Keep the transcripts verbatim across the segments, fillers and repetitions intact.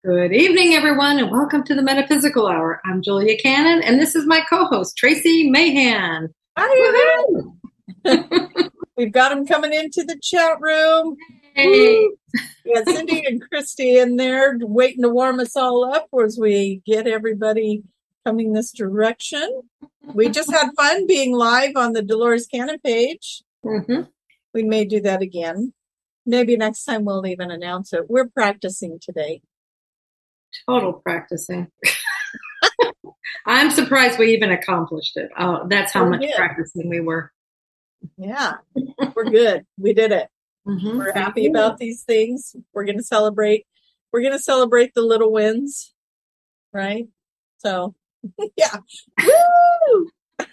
Good evening, everyone, and welcome to the Metaphysical Hour. I'm Julia Cannon, and this is my co-host, Tracy Mahan. Hi, we've got them coming into the chat room. Hey. We got Cindy and Christy in there waiting to warm us all up as we get everybody coming this direction. We just had fun being live on the Dolores Cannon page. Mm-hmm. We may do that again. Maybe next time we'll even announce it. We're practicing today. Total practicing. I'm surprised we even accomplished it. Oh, that's how we much did. practicing we were. Yeah, we're good. We did it. Mm-hmm. We're happy about these things. We're going to celebrate. We're going to celebrate the little wins, right? So, yeah. Woo!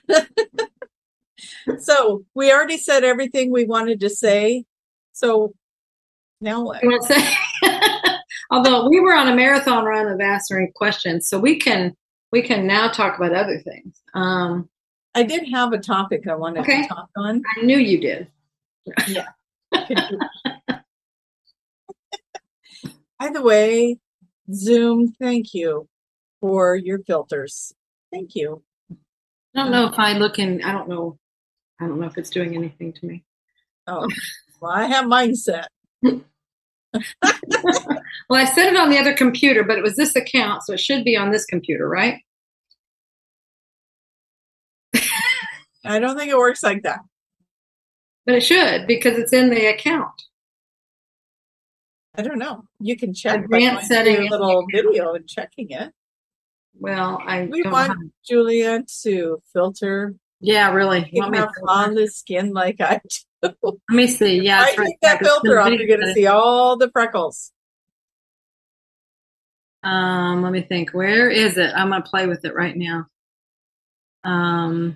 So, we already said everything we wanted to say. So, now what? You want to say? Although we were on a marathon run of answering questions, so we can we can now talk about other things. Um, I did have a topic I wanted okay. to talk on. I knew you did. Yeah. By the way, Zoom, thank you for your filters. Thank you. I don't know if I look in. I don't know. I don't know if it's doing anything to me. Oh, well, I have mine set. Well, I set it on the other computer, but it was this account, so it should be on this computer, right? I don't think it works like that. But it should, because it's in the account. I don't know. You can check Advanced setting a little video and checking it. Well, I we don't want have... Julia to filter. Yeah, really. You have flawless skin like I do. Let me see. Yeah, I take that filter off. You're going to see all the freckles. Um, let me think. Where is it? I'm going to play with it right now. Um,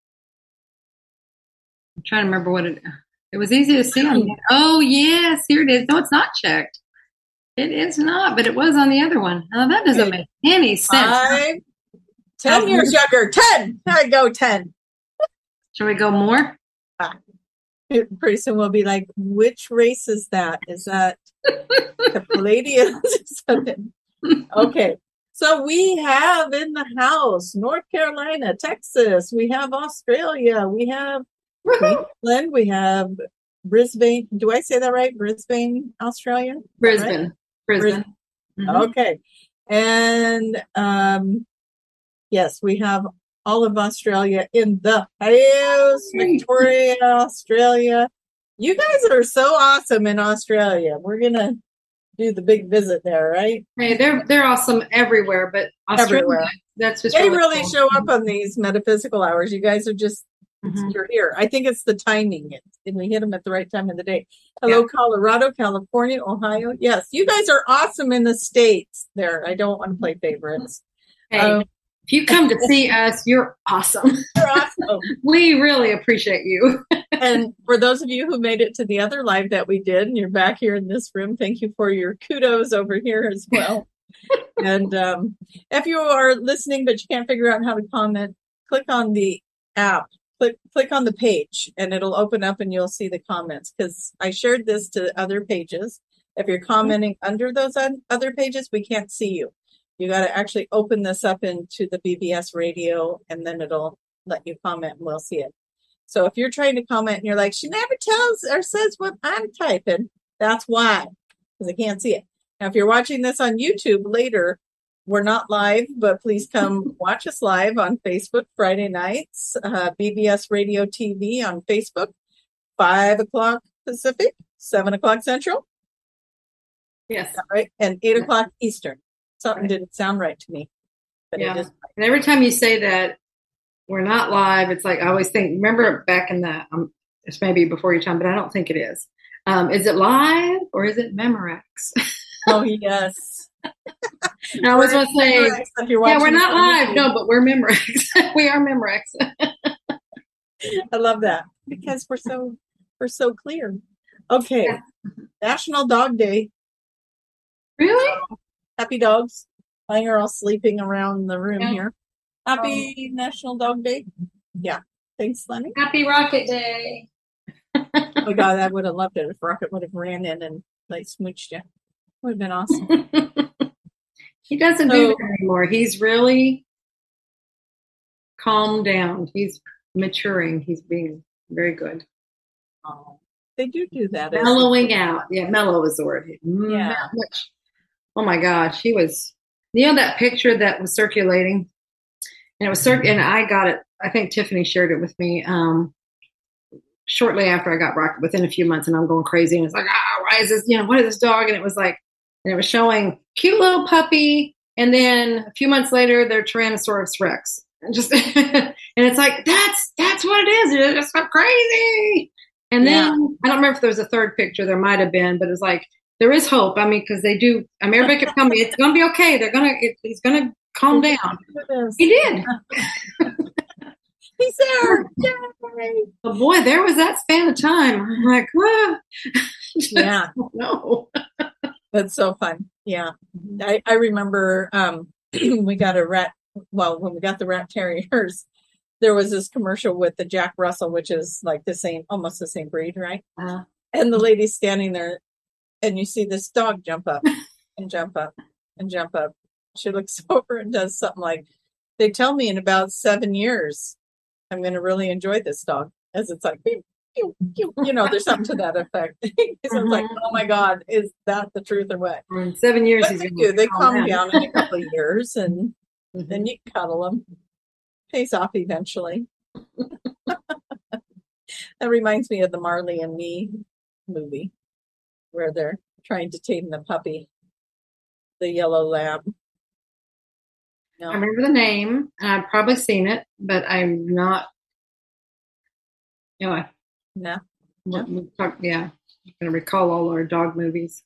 I'm trying to remember what it. It was easy to see on. Oh yes, here it is. No, it's not checked. It is not, but it was on the other one. Oh, that doesn't make any sense. Five, ten years younger. Ten. I go ten. Shall we go more? Ah. Pretty soon we'll be like, which race is that? Is that the Palladians? Okay. So we have in the house North Carolina, Texas. We have Australia. We have Queensland. We have Brisbane. Do I say that right? Brisbane, Australia? Brisbane. Right? Brisbane. Brisbane. Mm-hmm. Okay. And um, yes, we have all of Australia in the house. Victoria, Australia. You guys are so awesome in Australia. We're going to do the big visit there, right? Hey, they're they're awesome everywhere, but Australia, everywhere. That's just they really, really cool. show up on these metaphysical hours. You guys are just mm-hmm. you're here. I think it's the timing, and we hit them at the right time of the day. Hello, yeah. Colorado, California, Ohio. Yes, you guys are awesome in the States. There, I don't want to play favorites. Hey, um, if you come to see us, you're awesome. You're awesome. We really appreciate you. And for those of you who made it to the other live that we did, and you're back here in this room, thank you for your kudos over here as well. And um, if you are listening but you can't figure out how to comment, click on the app, click click on the page, and it'll open up and you'll see the comments. Because I shared this to other pages. If you're commenting under those other pages, we can't see you. You got to actually open this up into the B B S radio, and then it'll let you comment, and we'll see it. So if you're trying to comment and you're like, she never tells or says what I'm typing, that's why, because I can't see it. Now, if you're watching this on YouTube later, we're not live, but please come watch us live on Facebook Friday nights, uh, B B S Radio T V on Facebook, five o'clock Pacific, seven o'clock Central. Yes. Right, and eight o'clock Eastern. Something didn't sound right to me. But yeah. It is right. And every time you say that, we're not live. It's like I always think. Remember back in the um, this may be before your time, but I don't think it is. Um, is it live or is it Memorex? Oh yes. I always want to say, yeah, we're not live. No, but we're Memorex. We are Memorex. I love that because we're so we're so clear. Okay, yeah. National Dog Day. Really? So, happy dogs. Mine are all sleeping around the room yeah. here. Happy um, National Dog Day. Yeah. Thanks, Lenny. Happy Rocket Day. Oh, my God, I would have loved it if Rocket would have ran in and like smooched you. Would have been awesome. doesn't So- do that anymore. He's really calmed down. He's maturing. He's being very good. Oh, they do do that. as- Mellowing out. Yeah, mellow is the word. Yeah. Not much. Oh my gosh, he was. You know that picture that was circulating, and it was cir- and I got it. I think Tiffany shared it with me um, shortly after I got Rocket. Within a few months, and I'm going crazy. And it's like, ah, why is this? You know, what is this dog? And it was like, and it was showing cute little puppy, and then a few months later, they're Tyrannosaurus Rex. And just and it's like that's that's what it is. It's just so crazy. And then Yeah. I don't remember if there was a third picture. There might have been, but it's like there is hope. I mean, because they do. I mean, everybody kept telling me it's going to be okay. They're going to. It, he's going to calm down. He did. He's there. Yay. But boy, there was that span of time. I'm like, what? Yeah. No. That's so fun. Yeah. I, I remember um, we got a rat, well, when we got the rat terriers, there was this commercial with the Jack Russell, which is like the same, almost the same breed, right? Uh, And the lady's standing there and you see this dog jump up and jump up and jump up. She looks over and does something like, they tell me in about seven years, I'm going to really enjoy this dog. As it's like, pew, pew, pew. You know, there's something to that effect. Because I was like, oh my God, is that the truth or what? in seven years, But he's they going do. They calm down in a couple of years and Mhm. then you cuddle them. Pays off eventually. That reminds me of the Marley and Me movie where they're trying to tame the puppy, the yellow lab. I No, remember the name, and I've probably seen it, but I'm not. You know, I, no. we- we talk, yeah, I'm going to recall all our dog movies.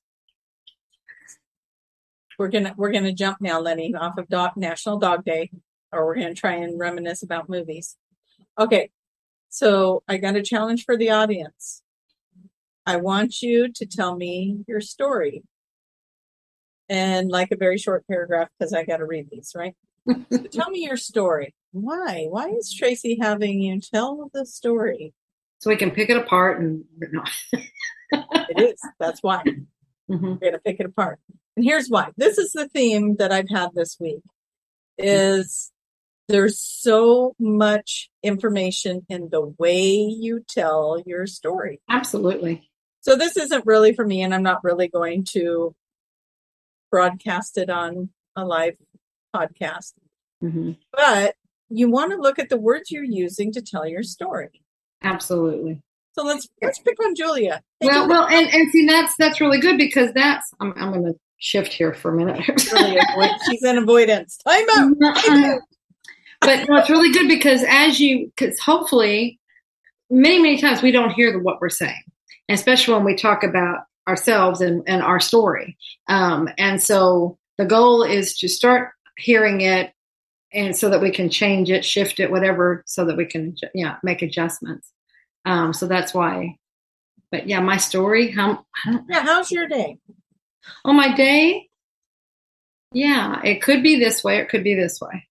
We're gonna we're gonna jump now, Lenny, off of dog, National Dog Day, or we're gonna try and reminisce about movies. Okay, so I got a challenge for the audience. I want you to tell me your story, and like a very short paragraph because I got to read these, right? So tell me your story. Why? Why is Tracy having you tell the story? So we can pick it apart and. No. It is. That's why. Mhm. We're going to pick it apart. And here's why. This is the theme that I've had this week is there's so much information in the way you tell your story. Absolutely. So this isn't really for me, and I'm not really going to broadcast it on a live podcast. hmm But you want to look at the words you're using to tell your story. Absolutely. So let's let's pick on Julia. Hey, Well, Julia. well, and, and see, that's that's really good because that's. I'm I'm going to shift here for a minute. Really avoid, she's in avoidance. Time out. Time out. But no, it's really good because as you, because hopefully, many many times we don't hear the, what we're saying, and especially when we talk about ourselves and, and our story. Um, and so the goal is to start hearing it, and so that we can change it, shift it, whatever, so that we can yeah make adjustments. Um, so that's why. But yeah, my story. How? I don't, Yeah, how's your day? oh, my day. Yeah, it could be this way. Or it could be this way.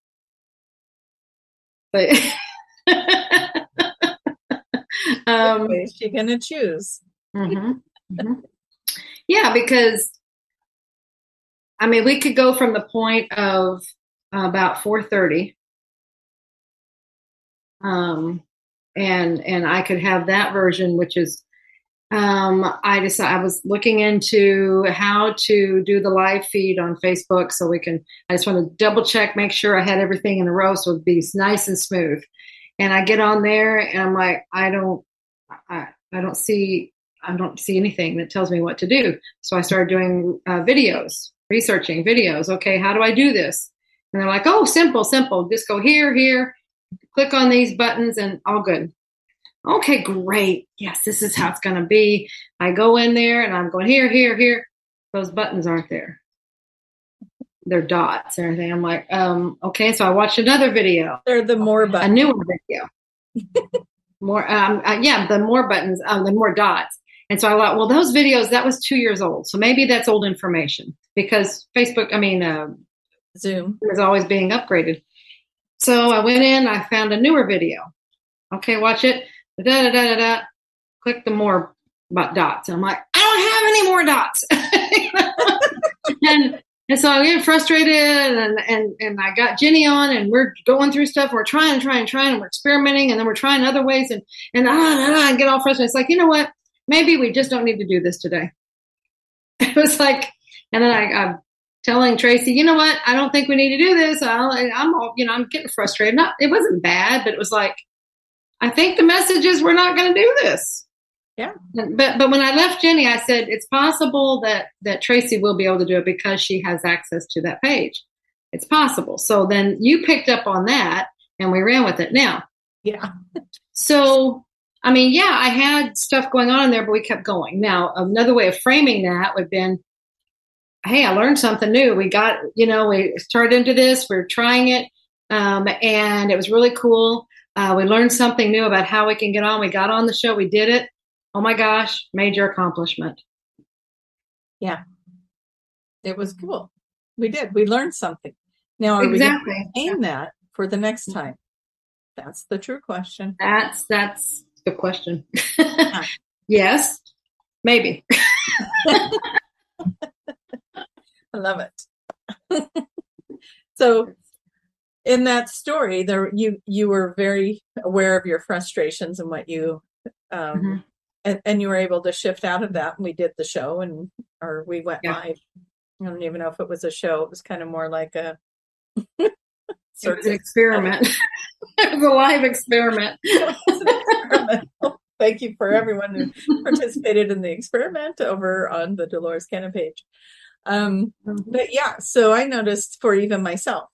But um, Which is she gonna choose? mhm, mhm. Yeah, because I mean, we could go from the point of about four thirty, um, and and I could have that version, which is um, I decided I was looking into how to do the live feed on Facebook, so we can. I just want to double check, make sure I had everything in a row, so it'd be nice and smooth. And I get on there, and I'm like, I don't, I, I don't see, I don't see anything that tells me what to do. So I started doing uh, videos, researching videos. Okay, how do I do this? And they're like, oh, simple, simple. Just go here, here, click on these buttons, and all good. Okay, great. Yes, this is how it's going to be. I go in there and I'm going here, here, here. Those buttons aren't there. They're dots and everything. I'm like, um, okay. So I watched another video, They're the more a buttons. newer video. more, um, uh, yeah, the more buttons, um, the more dots. And so I thought, well, those videos, that was two years old. So maybe that's old information because Facebook, I mean, uh, Zoom is always being upgraded. So I went in, I found a newer video. Okay, watch it. Da da da da da. Click the more dots. And I'm like, I don't have any more dots. and And so I get frustrated, and, and, and I got Jenny on, and we're going through stuff. We're trying, trying, trying, and we're experimenting, and then we're trying other ways, and, and, ah, ah, ah, and get all frustrated. It's like, you know what? Maybe we just don't need to do this today. It was like, and then I, I'm telling Tracy, you know what? I don't think we need to do this. I'll, I'm, all, you know, I'm getting frustrated. Not, it wasn't bad, but it was like, I think the message is we're not going to do this. Yeah. But but when I left Jenny, I said it's possible that that Tracy will be able to do it because she has access to that page. It's possible. So then you picked up on that, and we ran with it. Now, yeah. So I mean, yeah, I had stuff going on in there, but we kept going. Now, another way of framing that would have been, hey, I learned something new. We got, you know, we started into this. We're trying it, um, and it was really cool. Uh, we learned something new about how we can get on. We got on the show. We did it. Oh my gosh, major accomplishment. Yeah. It was cool. We did. We learned something. Now, are exactly. we going to aim that for the next time? That's the true question. That's that's the question. Yes, maybe. I love it. So in that story, there you you were very aware of your frustrations and what you um mm-hmm. And, and you were able to shift out of that, and we did the show, and or we went yeah. live. I don't even know if it was a show. It was kind of more like a sort of experiment. It was a live experiment. It was an experiment. Thank you for everyone who participated in the experiment over on the Dolores Cannon page. Um, mm-hmm. But yeah, so I noticed for even myself.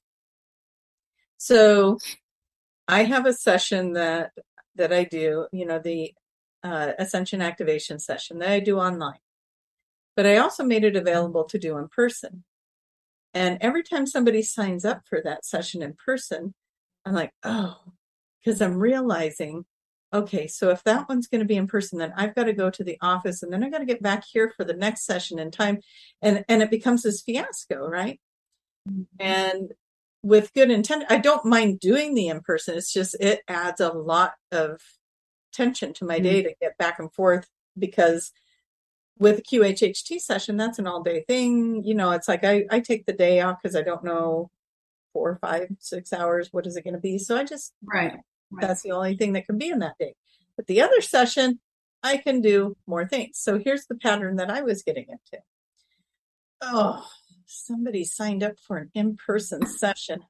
So I have a session that that I do, you know, the Uh, Ascension Activation session that I do online, but I also made it available to do in person. And every time somebody signs up for that session in person, I'm like, oh, because I'm realizing, okay, so if that one's going to be in person, then I've got to go to the office, and then I got to get back here for the next session in time, and and it becomes this fiasco, right? Mm-hmm. And with good intent, I don't mind doing the in person. It's just it adds a lot of tension to my day mm-hmm. to get back and forth, because with a Q H H T session, that's an all day thing. You know, it's like I, I take the day off because I don't know four, five, six hours. What is it going to be? So I just, right. right. That's the only thing that can be in that day. But the other session, I can do more things. So here's the pattern that I was getting into. Oh, somebody signed up for an in-person session.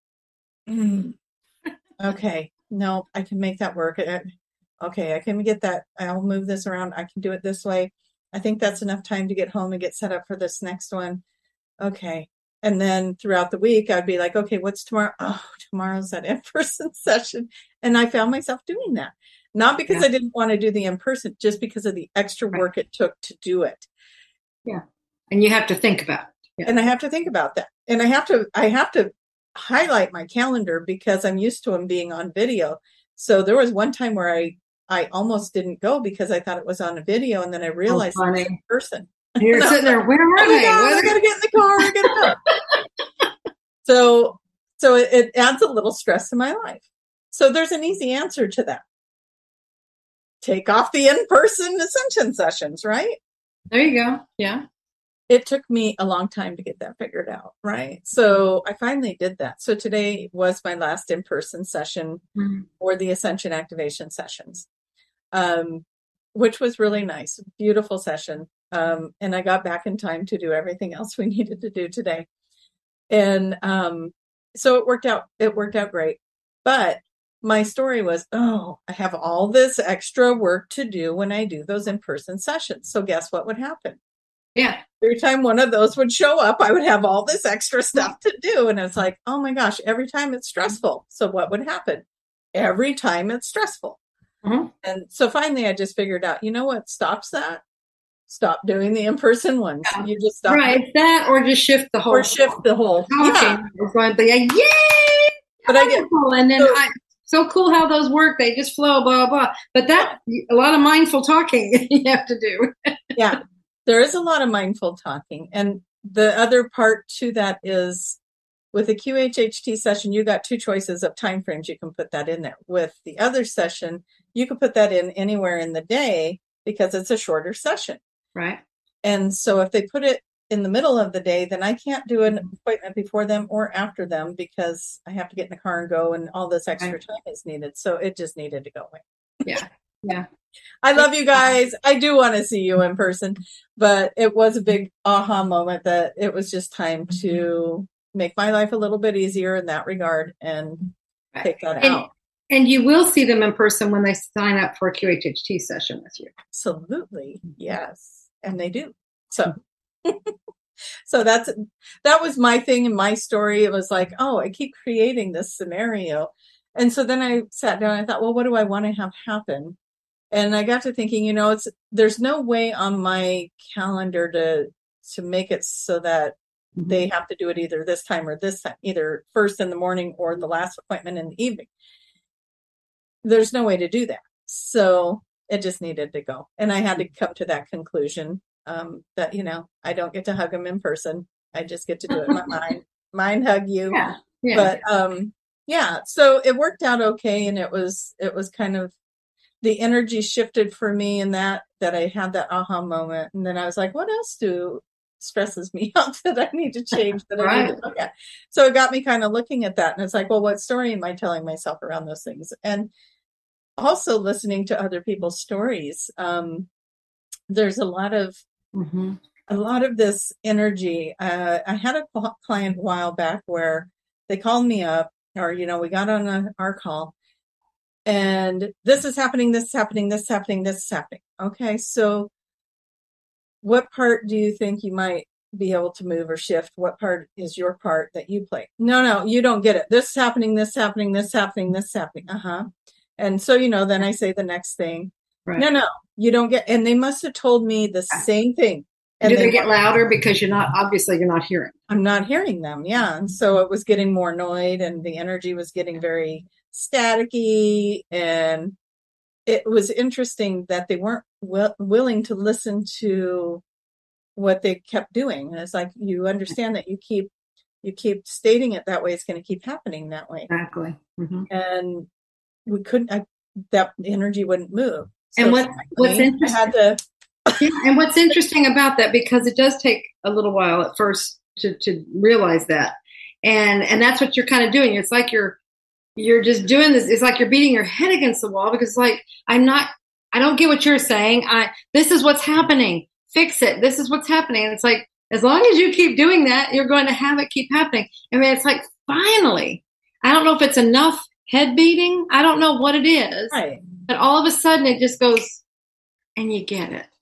Mm. Okay. No, I can make that work. I, Okay, I can get that. I'll move this around. I can do it this way. I think that's enough time to get home and get set up for this next one. Okay. And then throughout the week, I'd be like, okay, what's tomorrow? Oh, tomorrow's that in-person session. And I found myself doing that. Not because yeah. I didn't want to do the in-person, just because of the extra work right. it took to do it. Yeah. And you have to think about it. Yeah. And I have to think about that. And I have to, I have to highlight my calendar because I'm used to them being on video. So there was one time where I, I almost didn't go because I thought it was on a video, and then I realized oh, it was in person. You're sitting there, where are oh they? God, I got to get in the car. I gotta go. so, so it, it adds a little stress to my life. So there's an easy answer to that. Take off the in-person ascension sessions, right? There you go. Yeah. It took me a long time to get that figured out, right? So I finally did that. So today was my last in-person session mm-hmm. for the Ascension Activation sessions, um, which was really nice. Beautiful session. Um, and I got back in time to do everything else we needed to do today. And um, so it worked out. It worked out great. But my story was, oh, I have all this extra work to do when I do those in-person sessions. So guess what would happen? Yeah. Every time one of those would show up, I would have all this extra stuff to do. And it's like, oh my gosh, every time it's stressful. So what would happen? Every time it's stressful. Mm-hmm. And so finally I just figured out, you know what stops that? Stop doing the in-person ones. Yeah. You just stop. Right. Doing- that or just shift the whole. Or shift the whole. Yeah. It's going to be a yay! But I get, and then so, I, so cool how those work. They just flow, blah, blah. But that, a lot of mindful talking you have to do. Yeah. There is a lot of mindful talking. And the other part to that is with a Q H H T session, you got two choices of time frames. You can put that in there. With the other session, you can put that in anywhere in the day because it's a shorter session. Right. And so if they put it in the middle of the day, then I can't do an appointment before them or after them because I have to get in the car and go, and all this extra Right. time is needed. So it just needed to go away. Yeah. Yeah. I love you guys. I do want to see you in person, but it was a big aha moment that it was just time to make my life a little bit easier in that regard and Right. take that And, out. and you will see them in person when they sign up for a Q H H T session with you. Absolutely. Yes. And they do. So, so that's, that was my thing in my story. It was like, oh, I keep creating this scenario. And so then I sat down and I thought, well, what do I want to have happen? And I got to thinking, you know, it's, there's no way on my calendar to, to make it so that mm-hmm. they have to do it either this time or this time, either first in the morning or the last appointment in the evening. There's no way to do that. So it just needed to go. And I had to come to that conclusion, um, that, you know, I don't get to hug them in person. I just get to do it in my mind, mind hug you. Yeah. Yeah. But, um, yeah, so it worked out okay. And it was, it was kind of, the energy shifted for me in that, that I had that aha moment. And then I was like, what else do stresses me out that I need to change, that Right. I need to look at? So it got me kind of looking at that. And it's like, well, what story am I telling myself around those things? And also listening to other people's stories. Um, there's a lot of, mm-hmm. a lot of this energy. Uh, I had a client a while back where they called me up, or, you know, we got on a, our call, and this is happening, this is happening, this is happening, this is happening. Okay. So what part do you think you might be able to move or shift? What part is your part that you play? No, no, you don't get it. This is happening, this is happening, this is happening, this is happening. Uh-huh. And so, you know, then I say the next thing. Right. No, no, you don't get, and they must have told me the same thing. And do they, they get louder because you're not, obviously you're not hearing? I'm not hearing them. Yeah. And so it was getting more annoyed, and the energy was getting very staticky. And it was interesting that they weren't w- willing to listen to what they kept doing. And it's like, you understand that you keep, you keep stating it that way, it's going to keep happening that way. Exactly. Mm-hmm. And we couldn't, I, that energy wouldn't move. So and what, what's interesting, I had to, yeah, and what's interesting about that, because it does take a little while at first to, to realize that. And, and that's what you're kind of doing. It's like you're, you're just doing this. It's like you're beating your head against the wall, because like, I'm not, I don't get what you're saying. I, this is what's happening. Fix it. This is what's happening. And it's like, as long as you keep doing that, you're going to have it keep happening. I mean, it's like, finally, I don't know if it's enough head beating. I don't know what it is, right. But all of a sudden it just goes, and you get it.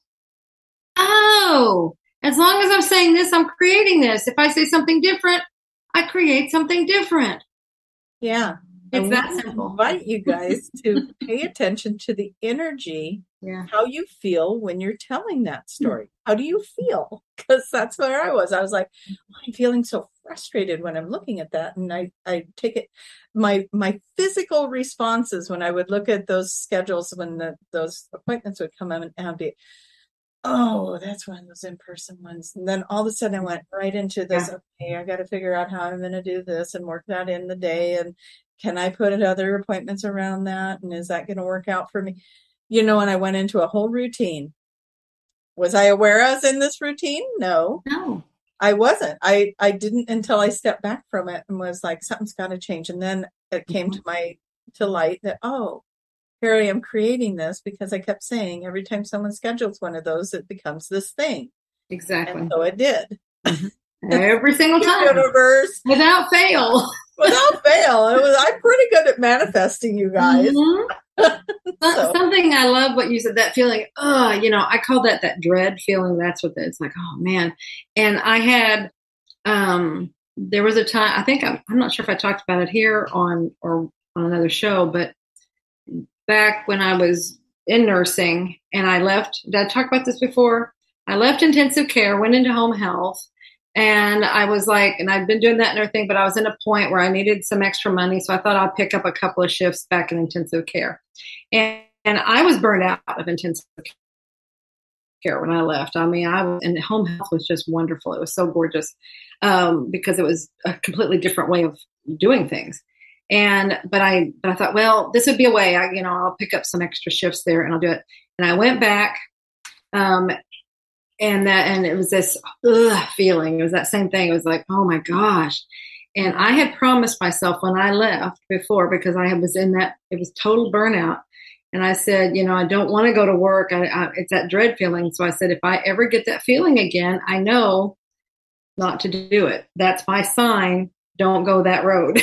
Oh, as long as I'm saying this, I'm creating this. If I say something different, I create something different. Yeah. It's that simple. I invite you guys to pay attention to the energy, yeah. How you feel when you're telling that story. How do you feel? Because that's where I was. I was like, oh, I'm feeling so frustrated when I'm looking at that. And I, I take it, my my physical responses when I would look at those schedules, when the, those appointments would come in, and I'd be, oh, that's one of those in-person ones. And then all of a sudden I went right into this, yeah. Okay, I got to figure out how I'm going to do this and work that in the day. And can I put other appointments around that? And is that going to work out for me? You know, and I went into a whole routine. Was I aware I was in this routine? No. No. I wasn't. I, I didn't until I stepped back from it and was like, something's got to change. And then it came mm-hmm. to my to light that, oh, here I am creating this, because I kept saying every time someone schedules one of those, it becomes this thing. Exactly. And so it did. Mm-hmm. Every single time. Universe. Without fail. Without fail. It was, I'm pretty good at manifesting, you guys. Mm-hmm. So. Something I love what you said, that feeling, oh, you know, I call that that dread feeling. That's what it's like. Oh man. And I had, um, there was a time, I think I'm, I'm not sure if I talked about it here on, or on another show, but back when I was in nursing and I left, did I talk about this before? I left intensive care, went into home health. And I was like, and I'd been doing that and everything, but I was in a point where I needed some extra money. So I thought I'll pick up a couple of shifts back in intensive care. And, and I was burned out of intensive care when I left. I mean, I was, and home health was just wonderful. It was so gorgeous, um, because it was a completely different way of doing things. And, but I, but I thought, well, this would be a way, I, you know, I'll pick up some extra shifts there and I'll do it. And I went back, um, and that, and it was this ugh, feeling. It was that same thing. It was like, oh my gosh. And I had promised myself when I left before, because I was in that, it was total burnout. And I said, you know, I don't want to go to work. I, I, it's that dread feeling. So I said, if I ever get that feeling again, I know not to do it. That's my sign. Don't go that road.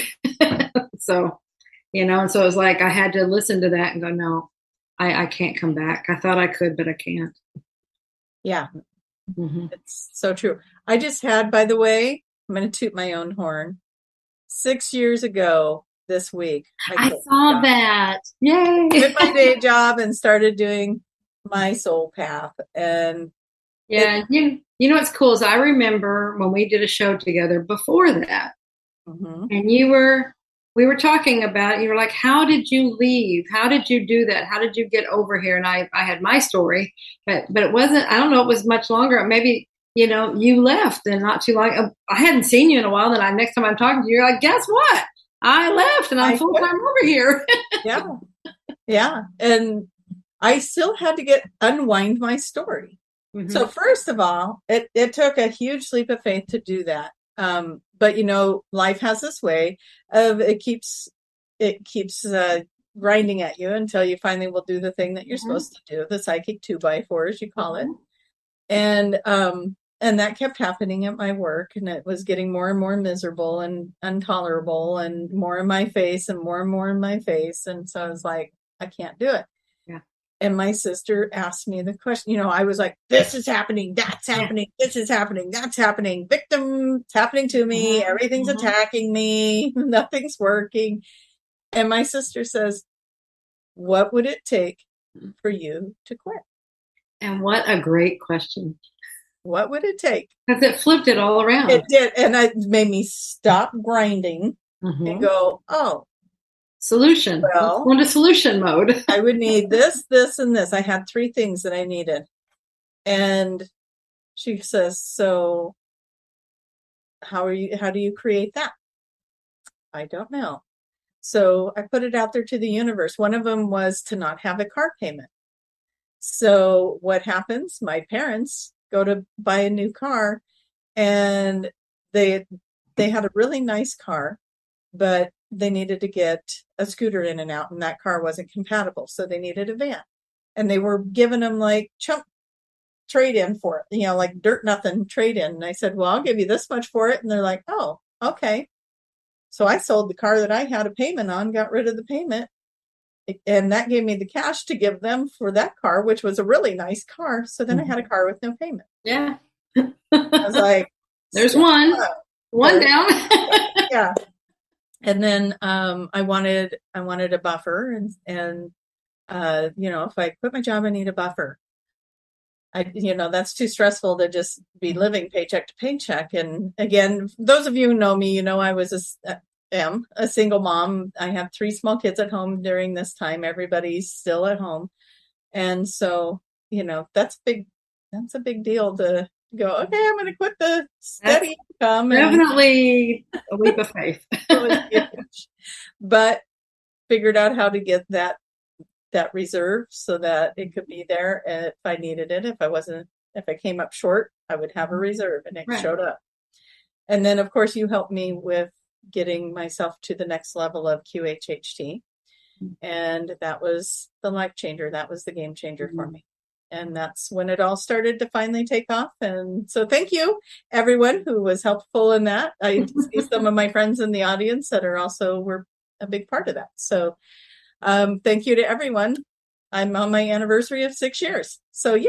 So, you know, and so it was like I had to listen to that and go, no, I, I can't come back. I thought I could, but I can't. Yeah, mm-hmm. It's so true. I just had, by the way, I'm going to toot my own horn. Six years ago this week, I, I saw that. Yay! Quit my day job and started doing my soul path. And yeah, it, you you know what's cool is I remember when we did a show together before that, mm-hmm. and you were. We were talking about, you were like, how did you leave? How did you do that? How did you get over here? And I, I had my story, but, but it wasn't, I don't know, it was much longer. Maybe, you know, you left and not too long. I hadn't seen you in a while. Then I, next time I'm talking to you, you're like, guess what? I left and I'm full time over here. Yeah. Yeah. And I still had to get, unwind my story. Mm-hmm. So first of all, it, it took a huge leap of faith to do that. Um, but you know, life has this way of it keeps, it keeps, uh, grinding at you until you finally will do the thing that you're mm-hmm. supposed to do, the psychic two by four, as you call mm-hmm. it. And, um, and that kept happening at my work, and it was getting more and more miserable and intolerable and more in my face and more and more in my face. And so I was like, I can't do it. Yeah. And my sister asked me the question, you know, I was like, this is happening. That's happening. Yeah. This is happening. That's happening. Victim, it's happening to me. Mm-hmm. Everything's mm-hmm. attacking me. Nothing's working. And my sister says, what would it take for you to quit? And what a great question. What would it take? Because it flipped it all around. It did. And it made me stop grinding mm-hmm. and go, oh. Solution. Well, go into solution mode. I would need this, this, and this. I had three things that I needed. And she says, so how are you, how do you create that? I don't know. So I put it out there to the universe. One of them was to not have a car payment. So what happens? My parents go to buy a new car, and they they had a really nice car, but they needed to get a scooter in and out, and that car wasn't compatible. So they needed a van, and they were giving them like chump trade in for it, you know, like dirt nothing trade in. And I said, well, I'll give you this much for it. And they're like, oh, okay. So I sold the car that I had a payment on, got rid of the payment. And that gave me the cash to give them for that car, which was a really nice car. So then mm-hmm. I had a car with no payment. Yeah. I was like, there's one, up. one There's, down. Yeah. And then um, I wanted, I wanted a buffer, and, and uh, you know, if I quit my job, I need a buffer. I, you know, that's too stressful to just be living paycheck to paycheck. And again, those of you who know me, you know, I was a, am a single mom. I have three small kids at home during this time. Everybody's still at home. And so, you know, that's big, that's a big deal to go, okay, I'm going to quit the steady that's income. Definitely and, a leap of faith. But figured out how to get that, that reserve so that it could be there if I needed it. If I wasn't, if I came up short, I would have a reserve, and it right. showed up. And then of course you helped me with getting myself to the next level of Q H H T. And that was the life changer. That was the game changer mm-hmm. for me. And that's when it all started to finally take off. And so thank you, everyone who was helpful in that. I see some of my friends in the audience that are also were a big part of that. So um, thank you to everyone. I'm on my anniversary of six years. So yay!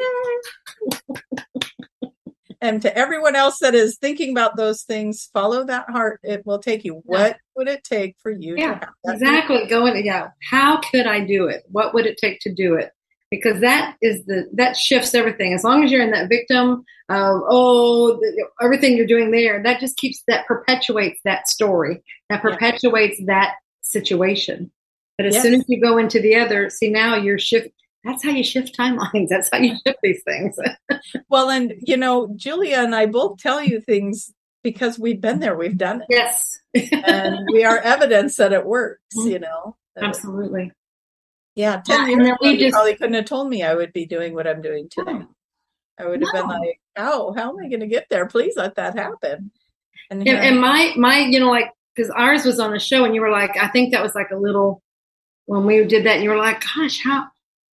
And to everyone else that is thinking about those things, follow that heart. It will take you. What yeah. would it take for you yeah, to have that? Exactly. Going, yeah. How could I do it? What would it take to do it? Because that is the, that shifts everything. As long as you're in that victim of, oh, the, everything you're doing there, that just keeps, that perpetuates that story. That perpetuates yeah. that situation. But as yes. soon as you go into the other, see, now you're shift. That's how you shift timelines. That's how you shift these things. Well, and, you know, Julia and I both tell you things because we've been there. We've done it. Yes. And we are evidence that it works, mm-hmm. you know. Absolutely. Yeah. ten yeah, years ago, we you just, probably couldn't have told me I would be doing what I'm doing today. I would have No. been like, oh, how am I going to get there? Please let that happen. And, and my, my, you know, like, because ours was on a show and you were like, I think that was like a little, when we did that and you were like, gosh, how,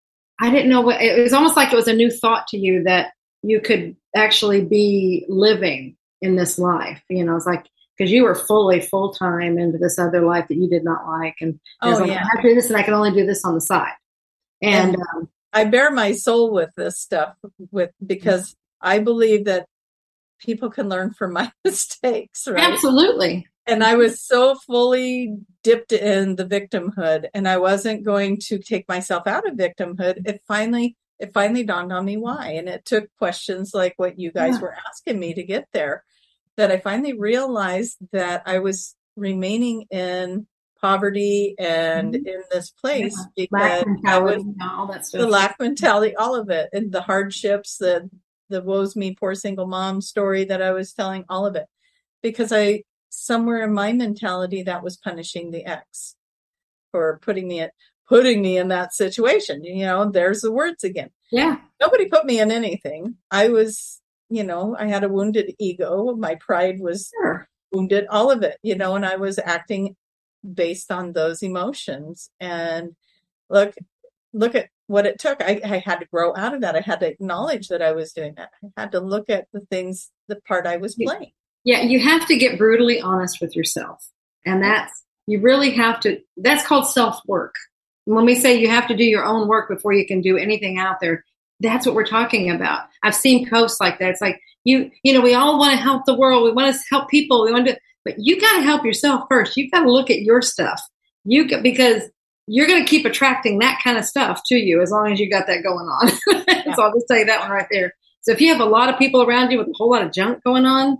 I didn't know what, it was almost like it was a new thought to you that you could actually be living in this life. You know, it's like, because you were fully full time into this other life that you did not like. And oh, like, yeah. I have to do this and I can only do this on the side. And, and um, I bear my soul with this stuff with, because I believe that people can learn from my mistakes, right? Absolutely. And I was so fully dipped in the victimhood, and I wasn't going to take myself out of victimhood. It finally, it finally dawned on me why. And it took questions like what you guys yeah. were asking me to get there, that I finally realized that I was remaining in poverty and mm-hmm. in this place yeah. because I was all that stuff. The lack mentality, all of it, and the hardships, the the woe's me poor single mom story that I was telling, all of it, because I somewhere in my mentality that was punishing the ex for putting me in, putting me in that situation. You know, there's the words again. Yeah. Nobody put me in anything. I was, you know, I had a wounded ego. My pride was sure. wounded, all of it, you know, and I was acting based on those emotions. And look, look at what it took. I, I had to grow out of that. I had to acknowledge that I was doing that. I had to look at the things, the part I was playing. Yeah, you have to get brutally honest with yourself. And that's, you really have to, that's called self-work. When we say you have to do your own work before you can do anything out there, that's what we're talking about. I've seen posts like that. It's like, you, you know, we all want to help the world. We want to help people. We want to, but you got to help yourself first. You've got to look at your stuff. You because you're going to keep attracting that kind of stuff to you as long as you got that going on. Yeah. So I'll just tell you that one right there. So if you have a lot of people around you with a whole lot of junk going on,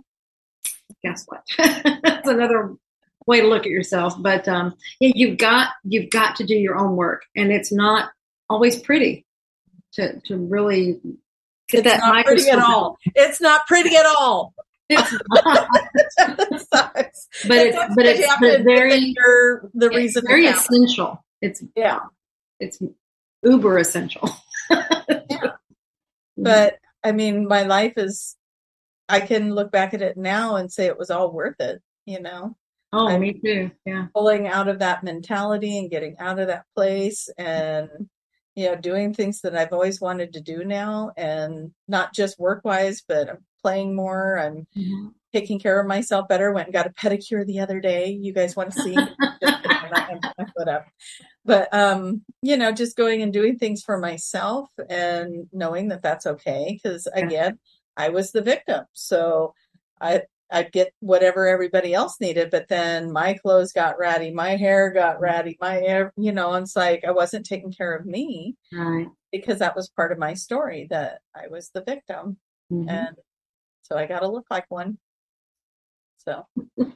guess what? That's another way to look at yourself. But um, yeah, you've got you've got to do your own work, and it's not always pretty to to really get it's that. Not pretty at all. It's not pretty at all. It's not. but it's but it's, but it's very the it's reason very essential. It's yeah, it's uber essential. Yeah. But I mean, my life is. I can look back at it now and say it was all worth it, you know? Oh, I'm me too. Yeah. Pulling out of that mentality and getting out of that place and, you know, doing things that I've always wanted to do now, and not just work wise, but I'm playing more. I'm mm-hmm. taking care of myself better. Went and got a pedicure the other day. You guys want to see? Just kidding, I'm not going to put my foot up. But, um, you know, just going and doing things for myself and knowing that that's okay. Because again, I was the victim. So I, I'd get whatever everybody else needed, but then my clothes got ratty, my hair got ratty, my hair, you know, and it's like I wasn't taking care of me, right? Because that was part of my story, that I was the victim. Mm-hmm. And so I got to look like one. So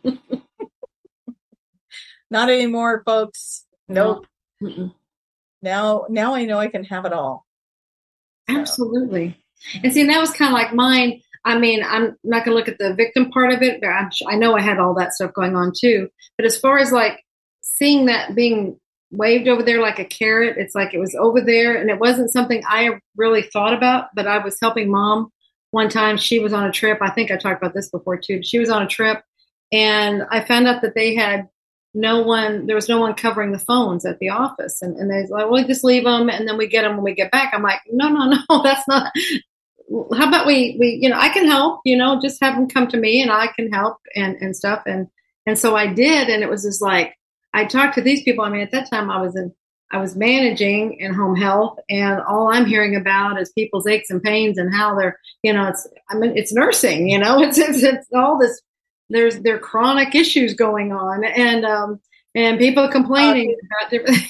not anymore, folks. Nope. No. Now, now I know I can have it all. So. Absolutely. And see, that was kind of like mine. I mean, I'm not going to look at the victim part of it, but I'm, I know I had all that stuff going on too. But as far as like seeing that being waved over there like a carrot, it's like it was over there, and it wasn't something I really thought about. But I was helping Mom one time. She was on a trip. I think I talked about this before too. She was on a trip, and I found out that they had no one. There was no one covering the phones at the office, and, and they was like, "Well, just leave them, and then we get them when we get back." I'm like, "No, no, no, that's not." How about we, we, you know, I can help, you know, just have them come to me and I can help and, and stuff. And, and so I did. And it was just like, I talked to these people. I mean, at that time I was in, I was managing in home health, and all I'm hearing about is people's aches and pains and how they're, you know, it's, I mean, it's nursing, you know, it's, it's, it's all this, there's, there are chronic issues going on, and, um, and people complaining uh, about different,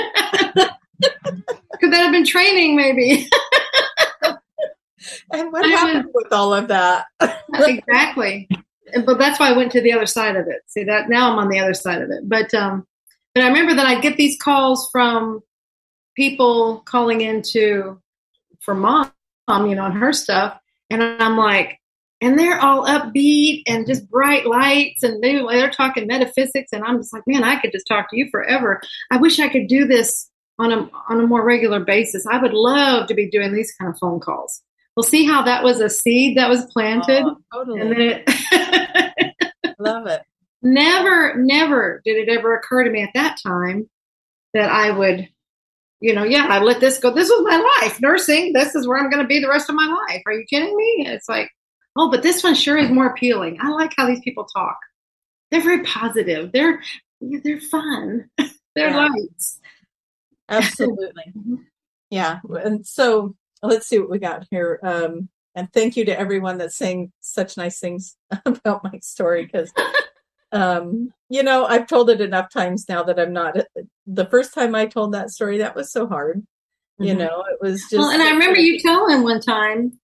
could that have been training maybe? And what happened was, with all of that? Exactly. But that's why I went to the other side of it. See that now I'm on the other side of it. But um, but I remember that I'd get these calls from people calling into for Mom, you know, and her stuff. And I'm like, and they're all upbeat and just bright lights, and they, they're talking metaphysics. And I'm just like, man, I could just talk to you forever. I wish I could do this on a on a more regular basis. I would love to be doing these kind of phone calls. Well, see how that was a seed that was planted? Oh, totally. And then it Love it. never, never did it ever occur to me at that time that I would, you know, yeah, I let this go. This was my life, nursing. This is where I'm going to be the rest of my life. Are you kidding me? It's like, oh, but this one sure is more appealing. I like how these people talk. They're very positive. They're they're fun. They're Yeah. lights. Absolutely. Yeah. And so let's see what we got here. Um, and thank you to everyone that's saying such nice things about my story, because, um, you know, I've told it enough times now that I'm not. The first time I told that story, that was so hard. You Mhm. know, it was just. Well, and I remember you telling one time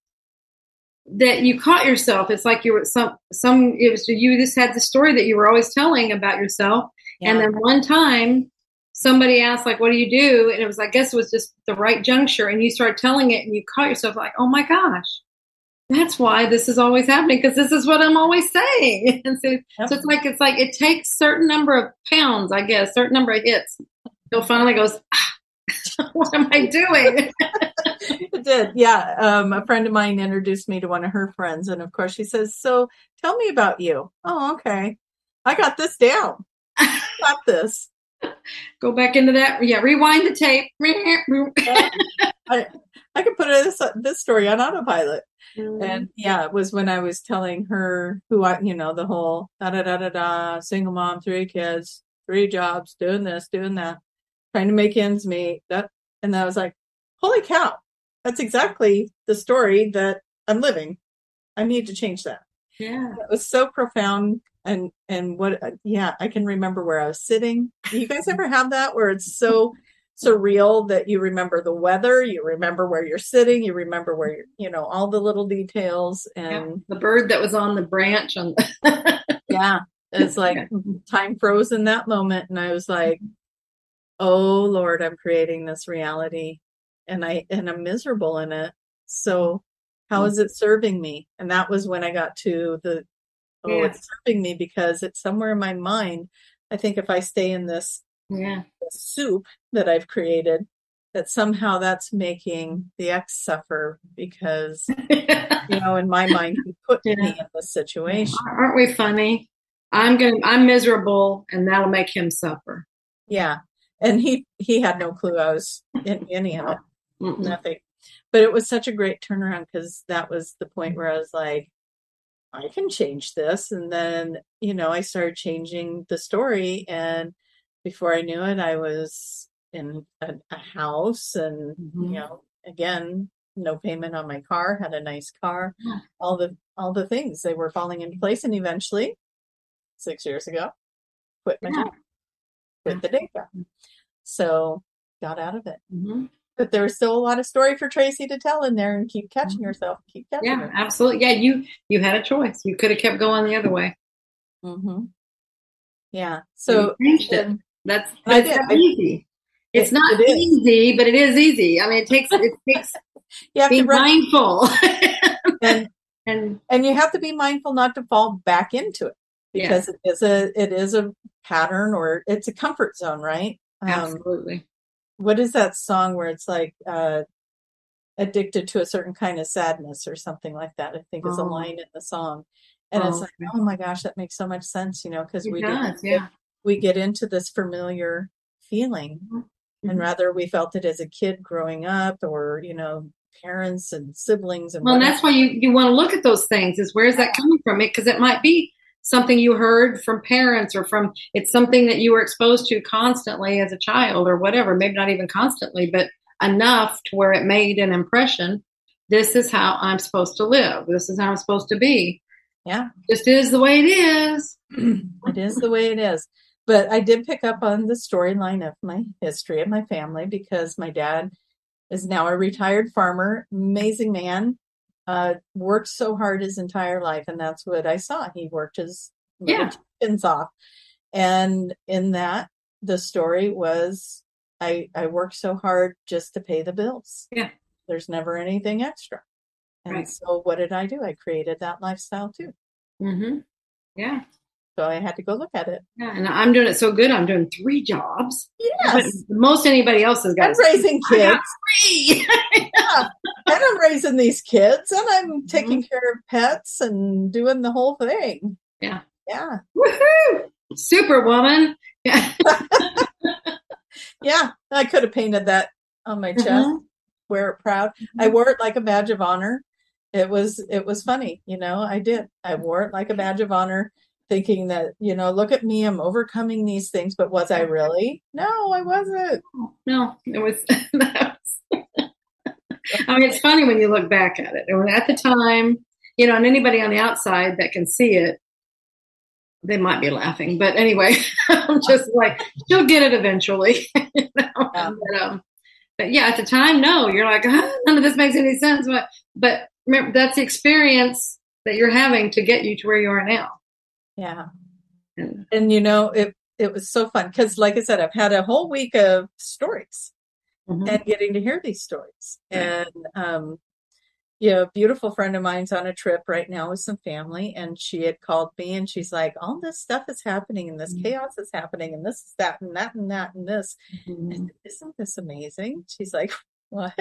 that you caught yourself. It's like you were some some. It was you just had the story that you were always telling about yourself, Yeah. and then one time somebody asked, like, "What do you do?" And it was, I guess, it was just the right juncture, and you started telling it, and you caught yourself like, "Oh my gosh, that's why this is always happening, because this is what I'm always saying." And so, Yep. so it's like it's like it takes certain number of pounds, I guess, certain number of hits, till finally goes, ah, what am I doing? It did. Yeah. Um, a friend of mine introduced me to one of her friends. And of course she says, so tell me about you. Oh, okay. I got this down. Got this. Go back into that. Yeah. Rewind the tape. Yeah. I, I could put this, this story on autopilot. Mm-hmm. And yeah, it was when I was telling her who I, you know, the whole da da da da da, single mom, three kids, three jobs, doing this, doing that, trying to make ends meet. That, and I was like, holy cow. That's exactly the story that I'm living. I need to change that. Yeah. It was so profound. And, and what, yeah, I can remember where I was sitting. Do you guys ever have that where it's so surreal that you remember the weather, you remember where you're sitting, you remember where you're, you know, all the little details, and yeah. The bird that was on the branch on the yeah, it's like yeah. time froze in that moment. And I was like, oh Lord, I'm creating this reality. And I, and I'm miserable in it. So how is it serving me? And that was when I got to the, oh, yeah. it's serving me because it's somewhere in my mind. I think if I stay in this, yeah. this soup that I've created, that somehow that's making the ex suffer because, you know, in my mind, he put yeah. me in this situation. Aren't we funny? I'm going to, I'm miserable, and that'll make him suffer. Yeah. And he, he had no clue I was in any of it. Mm-mm. Nothing. But it was such a great turnaround, because that was the point where I was like, I can change this. And then, you know, I started changing the story. And before I knew it, I was in a, a house and, mm-hmm. you know, again, no payment on my car, had a nice car, yeah. all the, all the things, they were falling into place. And eventually, six years ago, quit my yeah. job, quit the day job. So got out of it. Mm-hmm. But there was still a lot of story for Tracy to tell in there, and keep catching herself, keep catching yeah, her. absolutely. Yeah, you you had a choice. You could have kept going the other way. Mm-hmm. Yeah. So you changed it. That's, I that's did. not easy. It's it, not it is. easy, but it is easy. I mean, it takes it takes you have being to run- mindful, and and and you have to be mindful not to fall back into it, because yes. it is a it is a pattern, or it's a comfort zone, right? Absolutely. Um, what is that song where it's like uh, addicted to a certain kind of sadness or something like that? I think is oh. a line in the song, and oh, it's like, oh my gosh, that makes so much sense, you know, because we does, do, yeah. we get into this familiar feeling, mm-hmm. and rather we felt it as a kid growing up, or you know, parents and siblings, and well, and that's why you you want to look at those things. Is where's that coming from? It because it might be something you heard from parents, or from it's something that you were exposed to constantly as a child, or whatever. Maybe not even constantly, but enough to where it made an impression. This is how I'm supposed to live. This is how I'm supposed to be. Yeah, just is the way it is. It is the way it is. But I did pick up on the storyline of my history of my family, because my dad is now a retired farmer, amazing man, uh, worked so hard his entire life. And that's what I saw. He worked his yeah. pins off. And in that, the story was, I, I worked so hard just to pay the bills. Yeah. There's never anything extra. And right. so what did I do? I created that lifestyle too. Mm-hmm. Yeah. So I had to go look at it. Yeah, and I'm doing it so good. I'm doing three jobs. Yes. But most anybody else has got. I'm raising kids. Three. Yeah. And I'm raising these kids, and I'm taking mm-hmm. care of pets and doing the whole thing. Yeah. Yeah. Woohoo! Superwoman. Yeah. Yeah. I could have painted that on my chest. Mm-hmm. Wear it proud. Mm-hmm. I wore it like a badge of honor. It was, it was funny. You know, I did. I wore it like a badge of honor, thinking that, you know, look at me, I'm overcoming these things. But was I really? No, I wasn't. No, it was. I mean, it's funny when you look back at it. And at the time, you know, and anybody on the outside that can see it, they might be laughing. But anyway, I'm just like, you'll get it eventually. You know? Yeah. But, um, but yeah, at the time, no, you're like, oh, none of this makes any sense. But, but remember, that's the experience that you're having to get you to where you are now. Yeah. And, and you know, it, it was so fun because, like I said, I've had a whole week of stories. Mm-hmm. And getting to hear these stories. And, um, you know, a beautiful friend of mine's on a trip right now with some family, and she had called me and she's like, all this stuff is happening and this mm-hmm. chaos is happening and this is that and that and that and this. Mm-hmm. And isn't this amazing? She's like, what?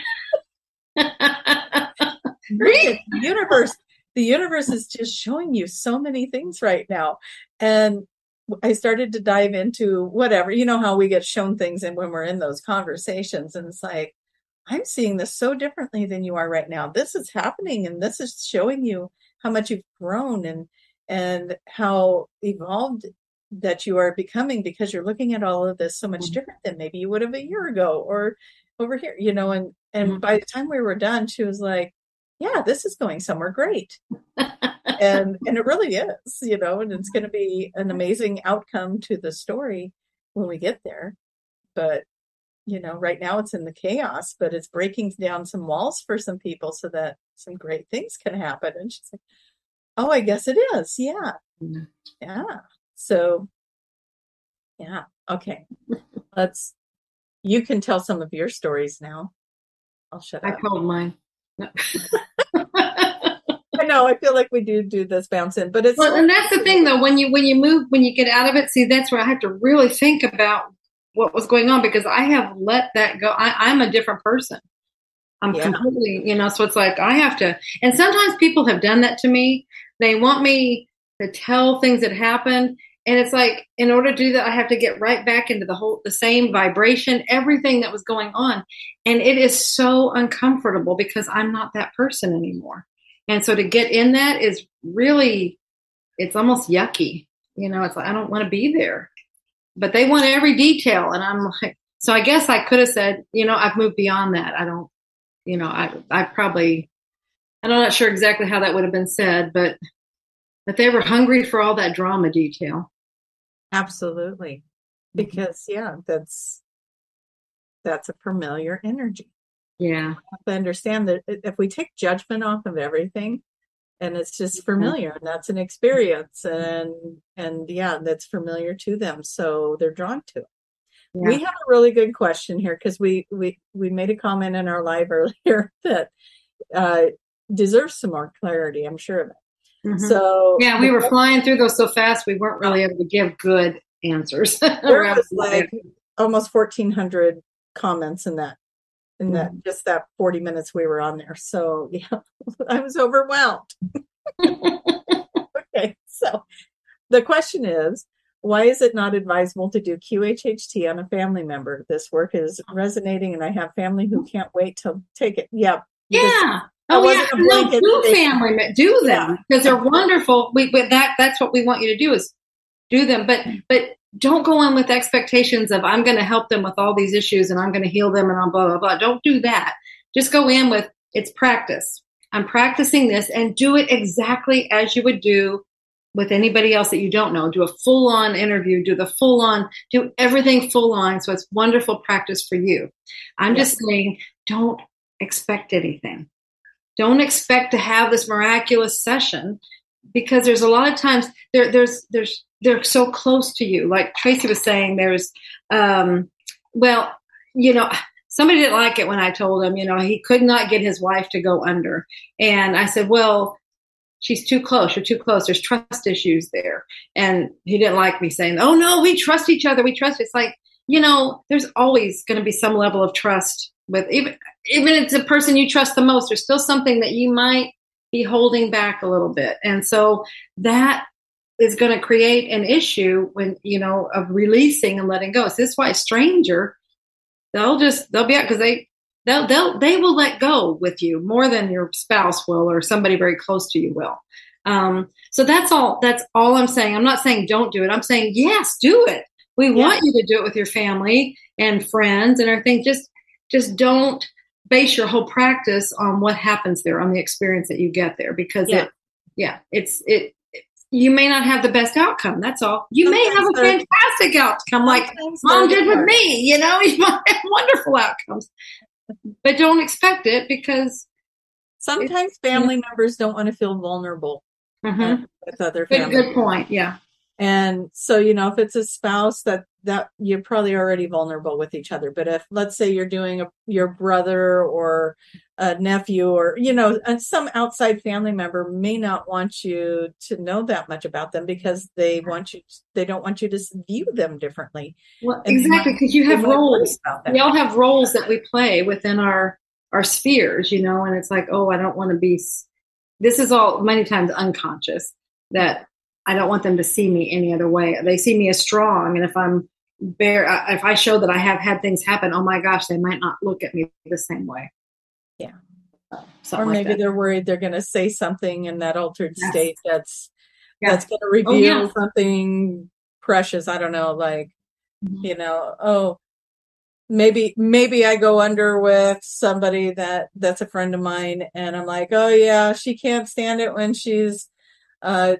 The universe, the universe is just showing you so many things right now. And I started to dive into whatever, you know, how we get shown things and when we're in those conversations, and it's like, I'm seeing this so differently than you are right now. This is happening and this is showing you how much you've grown and, and how evolved that you are becoming because you're looking at all of this so much different than maybe you would have a year ago or over here, you know, and, and mm-hmm. by the time we were done, she was like, yeah, this is going somewhere great. and and it really is, you know, and it's going to be an amazing outcome to the story when we get there. But, you know, right now it's in the chaos, but it's breaking down some walls for some people so that some great things can happen. And she's like, oh, I guess it is. Yeah. Mm-hmm. Yeah. So, yeah. Okay. Let's, you can tell some of your stories now. I'll shut I up. I told mine. No. I know. I feel like we do do this bounce in, but it's well, and that's the thing, though. When you when you move, when you get out of it, see, that's where I have to really think about what was going on because I have let that go. I, I'm a different person. I'm yeah. completely, you know. So it's like I have to. And sometimes people have done that to me. They want me to tell things that happened, and it's like in order to do that, I have to get right back into the whole the same vibration, everything that was going on, and it is so uncomfortable because I'm not that person anymore. And so to get in that is really, it's almost yucky. You know, it's like, I don't want to be there, but they want every detail. And I'm like, so I guess I could have said, you know, I've moved beyond that. I don't, you know, I, I probably, and I'm not sure exactly how that would have been said, but, but they were hungry for all that drama detail. Absolutely. Because yeah, that's, that's a familiar energy. Yeah. We have to understand that if we take judgment off of everything and it's just familiar and that's an experience and, and yeah, that's familiar to them. So they're drawn to it. Yeah. We have a really good question here because we, we, we made a comment in our live earlier that uh, deserves some more clarity. I'm sure of it. Mm-hmm. So yeah, we were flying through those so fast. We weren't really able to give good answers. There was like almost fourteen hundred comments in that. In that, mm. just that forty minutes we were on there. So, yeah, I was overwhelmed. Okay, so the question is, why is it not advisable to do Q H H T on a family member? This work is resonating, and I have family who can't wait to take it. Yeah. Yeah. Oh, yeah. No, do family, do them because they're wonderful. We, we, that, that's what we want you to do is do them. But, but, don't go in with expectations of I'm going to help them with all these issues and I'm going to heal them and I'm blah, blah, blah. Don't do that. Just go in with it's practice. I'm practicing this and do it exactly as you would do with anybody else that you don't know. Do a full on interview, do the full on, do everything full on. So it's wonderful practice for you. I'm yes. just saying, don't expect anything. Don't expect to have this miraculous session because there's a lot of times there, there's, there's, they're so close to you. Like Tracy was saying, there's, um, well, you know, somebody didn't like it when I told him, you know, he could not get his wife to go under. And I said, well, she's too close. You're too close. There's trust issues there. And he didn't like me saying, oh no, we trust each other. We trust. It's like, you know, there's always going to be some level of trust with even, even if it's the person you trust the most, there's still something that you might be holding back a little bit. And so that is going to create an issue when, you know, of releasing and letting go. So this is why a stranger, they'll just, they'll be out because they, they'll, they'll, they will let go with you more than your spouse will, or somebody very close to you will. Um, so that's all, that's all I'm saying. I'm not saying don't do it. I'm saying, yes, do it. We yeah. want you to do it with your family and friends and everything. Just, just don't base your whole practice on what happens there, on the experience that you get there, because yeah. it, yeah, it's, it, you may not have the best outcome. That's all. You Sometimes may have a fantastic outcome, like Mom did with me. You know, you might have wonderful outcomes, but don't expect it, because sometimes family you know, members don't want to feel vulnerable mm-hmm. uh, with other family. Good, good point. Yeah. And so, you know, if it's a spouse that, that you're probably already vulnerable with each other. But if, let's say you're doing a, your brother or a nephew, or, you know, some outside family member may not want you to know that much about them because they want you, they don't want you to view them differently. Well, exactly. Because you have roles. We all have roles that we play within our, our spheres, you know, and it's like, oh, I don't want to be, this is all many times unconscious, that I don't want them to see me any other way. They see me as strong. And if I'm bare, if I show that I have had things happen, oh my gosh, they might not look at me the same way. Yeah. Something or maybe like they're worried they're going to say something in that altered yes. state that's, yeah. that's going to reveal oh, yeah. something precious. I don't know, like, mm-hmm. you know, oh, maybe, maybe I go under with somebody that that's a friend of mine, and I'm like, oh yeah, she can't stand it when she's, uh,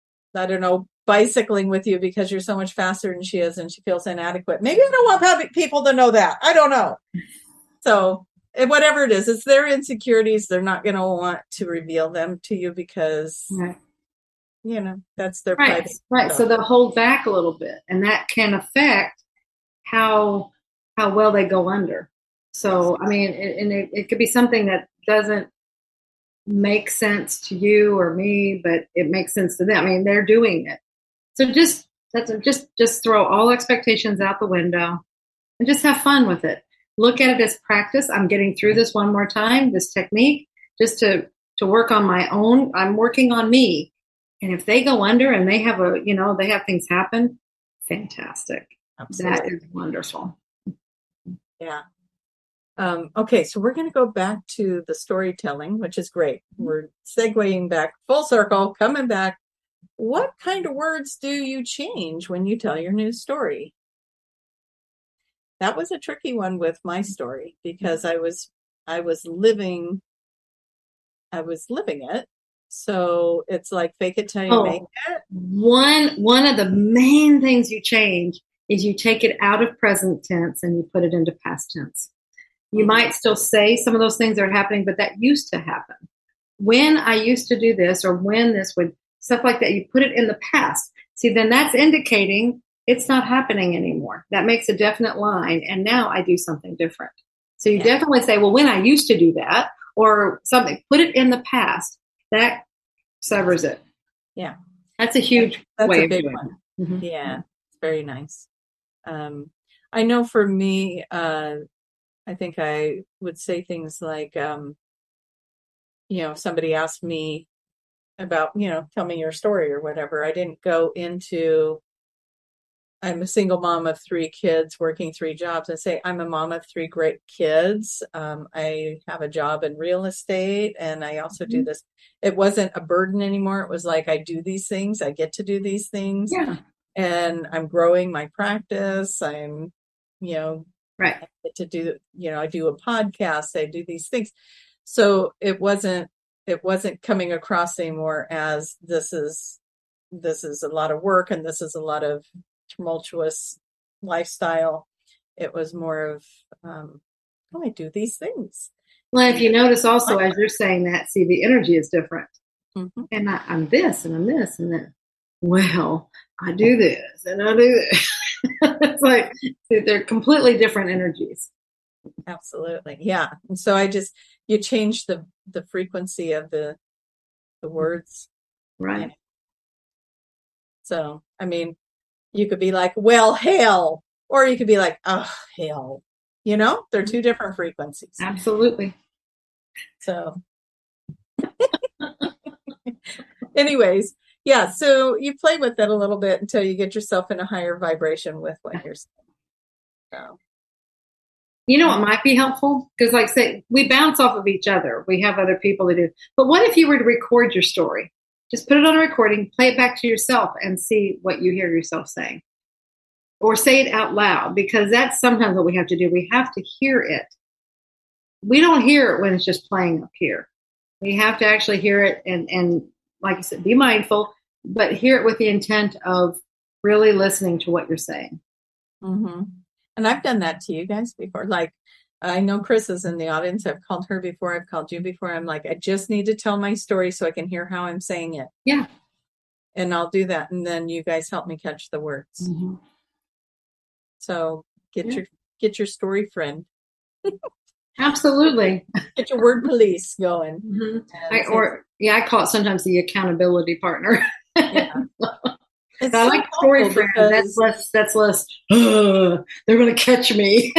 I don't know, bicycling with you because you're so much faster than she is and she feels inadequate. Maybe I don't want people to know that. I don't know. So whatever it is, it's their insecurities. They're not going to want to reveal them to you because, right. you know, that's their right. private. Right. Stuff. So they'll hold back a little bit, and that can affect how, how well they go under. So, I mean, it, and it, it could be something that doesn't make sense to you or me, but it makes sense to them. I mean, they're doing it. So just that's just just throw all expectations out the window and just have fun with it. Look at it as practice. I'm getting through this one more time, this technique, just to to work on my own. I'm working on me. And if they go under and they have a, you know, they have things happen, fantastic. Absolutely. That is wonderful. Yeah. Um, okay, so we're going to go back to the storytelling, which is great. We're segueing back full circle, coming back. What kind of words do you change when you tell your new story? That was a tricky one with my story because I was, I was living, I was living it. So it's like fake it till you oh, make it. One, one of the main things you change is you take it out of present tense and you put it into past tense. You might still say some of those things are happening, but that used to happen. When I used to do this, or when this would, stuff like that, you put it in the past. See, then that's indicating it's not happening anymore. That makes a definite line. And now I do something different. So you yeah. definitely say, well, when I used to do that or something, put it in the past. That severs it. Yeah. That's a huge that's way a big of doing one. it. Mm-hmm. Yeah. It's very nice. Um, I know for me, uh, I think I would say things like, um, you know, if somebody asked me about, you know, tell me your story or whatever, I didn't go into, I'm a single mom of three kids working three jobs, and say, I'm a mom of three great kids. Um, I have a job in real estate, and I also mm-hmm. do this. It wasn't a burden anymore. It was like, I do these things. I get to do these things. Yeah. And I'm growing my practice. I'm, you know, right. I get to do, you know, I do a podcast. I do these things. So it wasn't, it wasn't coming across anymore as this is, this is a lot of work and this is a lot of tumultuous lifestyle. It was more of, um, oh, I do these things. Well, if you notice also, as you're saying that, see, the energy is different. Mm-hmm. And I, I'm this and I'm this and then, well, I do this and I do this. It's like, they're completely different energies. Absolutely. Yeah. And so I just, you change the, the frequency of the, the words. Right. Yeah. So, I mean, you could be like, well, hell, or you could be like, oh, hell. You know, they're two different frequencies. Absolutely. So, anyways, yeah. So you play with it a little bit until you get yourself in a higher vibration with what you're saying. So, you know what might be helpful? Because, like, say, we bounce off of each other. We have other people that do. But what if you were to record your story? Just put it on a recording, play it back to yourself, and see what you hear yourself saying. Or say it out loud, because that's sometimes what we have to do. We have to hear it. We don't hear it when it's just playing up here. We have to actually hear it and, and like I said, be mindful, but hear it with the intent of really listening to what you're saying. Mm-hmm. And I've done that to you guys before. Like, I know Chris is in the audience. I've called her before. I've called you before. I'm like, I just need to tell my story so I can hear how I'm saying it. Yeah. And I'll do that. And then you guys help me catch the words. Mm-hmm. So get yeah. your, get your story friend. Absolutely. Get your word police going. Mm-hmm. I, or, yeah, I call it sometimes the accountability partner. Yeah. I so like story friend. Because, that's less, that's less, uh, they're going to catch me.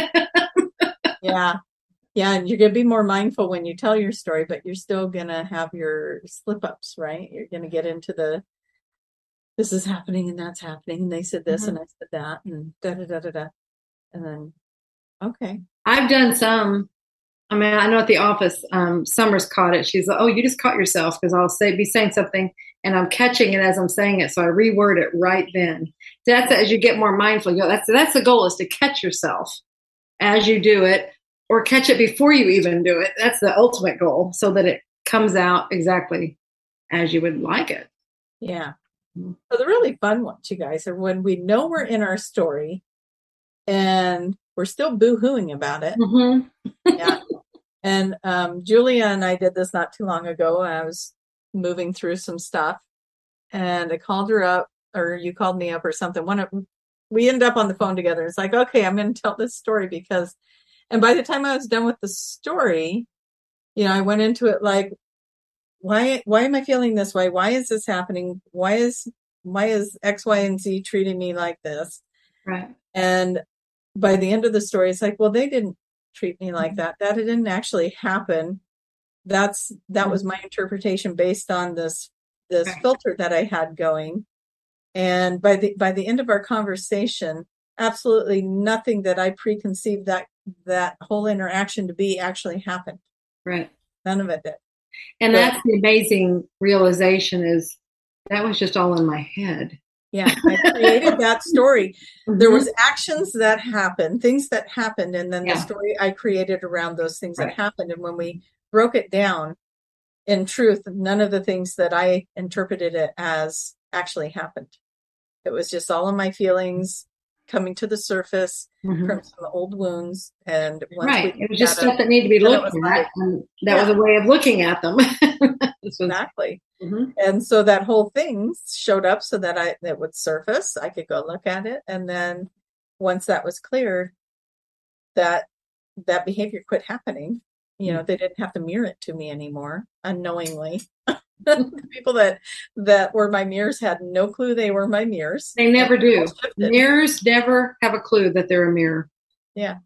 yeah. Yeah. And you're going to be more mindful when you tell your story, but you're still going to have your slip ups, right? You're going to get into the, this is happening and that's happening. And they said this mm-hmm. and I said that and da, da, da, da, da. And then, okay. I've done some. I mean, I know at the office, um, Summer's caught it. She's like, oh, you just caught yourself, because I'll say, be saying something and I'm catching it as I'm saying it. So I reword it right then. That's as you get more mindful. You know, that's, that's the goal, is to catch yourself as you do it, or catch it before you even do it. That's the ultimate goal, so that it comes out exactly as you would like it. Yeah. So the really fun ones, you guys, are when we know we're in our story and we're still boo-hooing about it. Mm-hmm. Yeah. And um, Julia and I did this not too long ago. I was moving through some stuff and I called her up, or you called me up or something. One of, we ended up on the phone together. It's like, okay, I'm going to tell this story because, and by the time I was done with the story, you know, I went into it like, why, why am I feeling this way? Why is this happening? Why is, why is X, Y, and Z treating me like this? Right. And by the end of the story, it's like, well, they didn't treat me like that. That didn't actually happen. That's, that was my interpretation based on this, this right. filter that I had going. And by the, by the end of our conversation, absolutely nothing that I preconceived that, that whole interaction to be actually happened. Right. None of it did. And but, that's the amazing realization, is that was just all in my head. Yeah, I created that story. Mm-hmm. There was actions that happened, things that happened, and then yeah. the story I created around those things right. that happened. And when we broke it down, in truth, none of the things that I interpreted it as actually happened. It was just all of my feelings coming to the surface mm-hmm. from some old wounds. And once right, we it was just stuff it, that needed to be looked at. Like, and that yeah. was a way of looking at them. was, exactly. Mm-hmm. And so that whole thing showed up so that I that would surface. I could go look at it, and then once that was cleared, that that behavior quit happening. You know, they didn't have to mirror it to me anymore unknowingly. The people that that were my mirrors had no clue they were my mirrors. They never do. Mirrors never have a clue that they're a mirror. Yeah.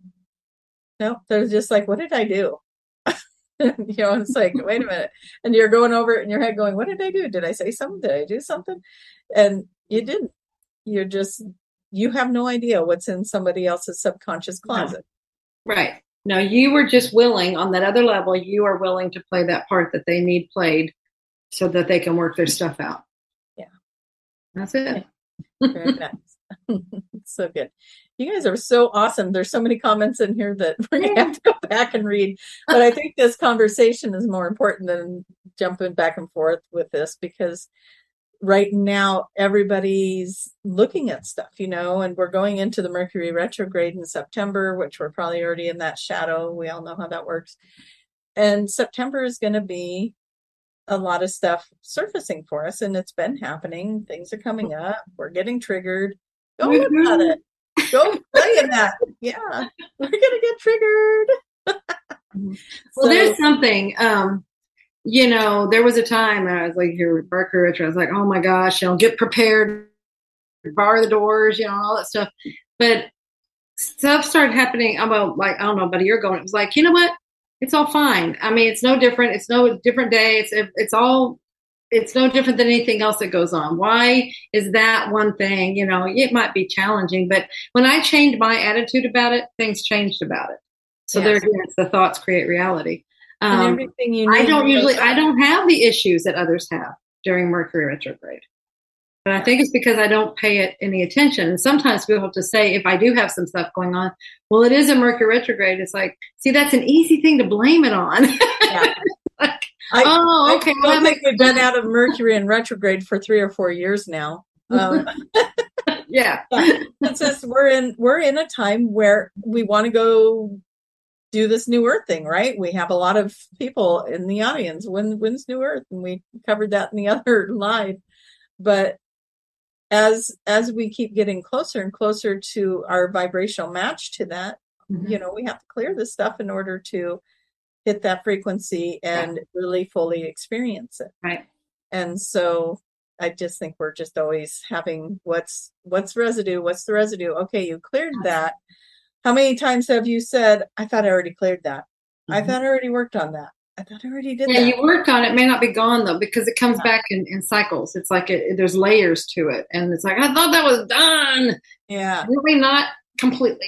No, they're just like, what did I do? You know, it's like, wait a minute. And you're going over it in your head going, what did I do? Did I say something? Did I do something? And you didn't. You're just, you have no idea what's in somebody else's subconscious closet. No. Right. No, you were just willing on that other level. You are willing to play that part that they need played so that they can work their stuff out. Yeah. That's it. Yeah. Very nice. So good. You guys are so awesome. There's so many comments in here that we're going to have to go back and read. But I think this conversation is more important than jumping back and forth with this, because right now everybody's looking at stuff, you know, and we're going into the Mercury retrograde in September, which we're probably already in that shadow. We all know how that works. And September is going to be a lot of stuff surfacing for us, and it's been happening. Things are coming up. We're getting triggered. Go look at it. Go play in that. Yeah, we're gonna get triggered. Well, so, there's something. Um, you know, there was a time I was like here with Mercury Retro. I was like, oh my gosh, you know, get prepared, bar the doors, you know, all that stuff. But stuff started happening about like, I don't know, about a year ago. And it was like, you know what? It's all fine. I mean, it's no different. It's no different day. It's, it's all, it's no different than anything else that goes on. Why is that one thing? You know, it might be challenging, but when I changed my attitude about it, things changed about it. So yes. There again, it's the thoughts create reality. Um, and everything you need I don't usually, I don't have the issues that others have during Mercury retrograde. But I think it's because I don't pay it any attention. And sometimes people have to say, if I do have some stuff going on, well, it is a Mercury retrograde. It's like, see, that's an easy thing to blame it on. Yeah. like, I, oh, okay. I don't well, think we've been out of Mercury in retrograde for three or four years now. Um, yeah. yeah. It's just we're in we're in a time where we want to go do this New Earth thing, right? We have a lot of people in the audience. When when's New Earth? And we covered that in the other live. But as as we keep getting closer and closer to our vibrational match to that, mm-hmm. you know, we have to clear this stuff in order to hit that frequency and yeah. really fully experience it. Right. And so I just think we're just always having what's what's residue, what's the residue? Okay, you cleared that. How many times have you said, I thought I already cleared that? Mm-hmm. I thought I already worked on that. I thought I already did yeah, that. Yeah, you worked on it. It may not be gone, though, because it comes yeah. back in, in cycles. It's like it, there's layers to it. And it's like, I thought that was done. Yeah. Really not completely.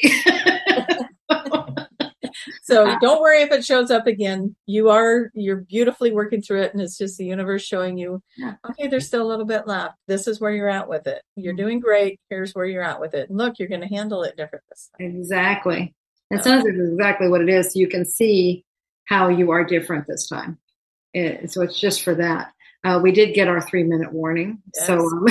So don't worry if it shows up again. You are, you're beautifully working through it. And it's just the universe showing you, yeah. okay, there's still a little bit left. This is where you're at with it. You're doing great. Here's where you're at with it. And look, you're going to handle it different this time. Exactly. And so. Sometimes it's exactly what it is. So you can see how you are different this time. It, so it's just for that. Uh, we did get our three minute warning. Yes. So, um,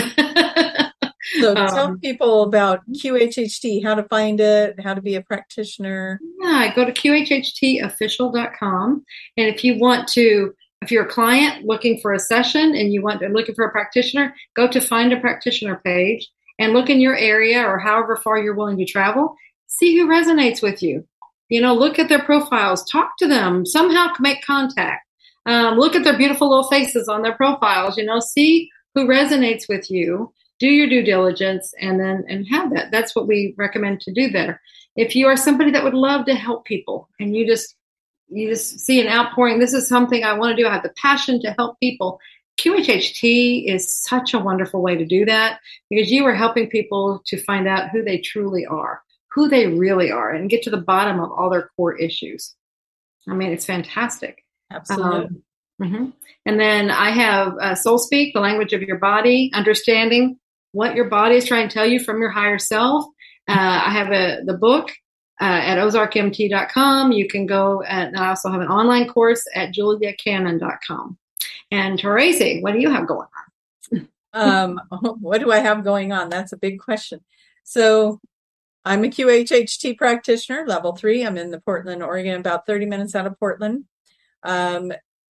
so tell um, people about Q H H T, how to find it, how to be a practitioner. Yeah, go to Q H H T official dot com. And if you want to, if you're a client looking for a session and you want to looking for a practitioner, go to find a practitioner page and look in your area or however far you're willing to travel. See who resonates with you. You know, look at their profiles, talk to them, somehow make contact. Um, look at their beautiful little faces on their profiles, you know, see who resonates with you, do your due diligence, and then and have that. That's what we recommend to do there. If you are somebody that would love to help people and you just you just see an outpouring, this is something I want to do, I have the passion to help people, Q H H T is such a wonderful way to do that because you are helping people to find out who they truly are, who they really are, and get to the bottom of all their core issues. I mean, it's fantastic. Absolutely. Um, mm-hmm. And then I have uh, Soul Speak, the language of your body, understanding what your body is trying to tell you from your higher self. Uh, I have a, the book uh, at ozark M T dot com. You can go, at, and I also have an online course at julia cannon dot com. And Therese, what do you have going on? um, what do I have going on? That's a big question. So I'm a Q H H T practitioner, level three. I'm in the Portland, Oregon, about thirty minutes out of Portland. Um,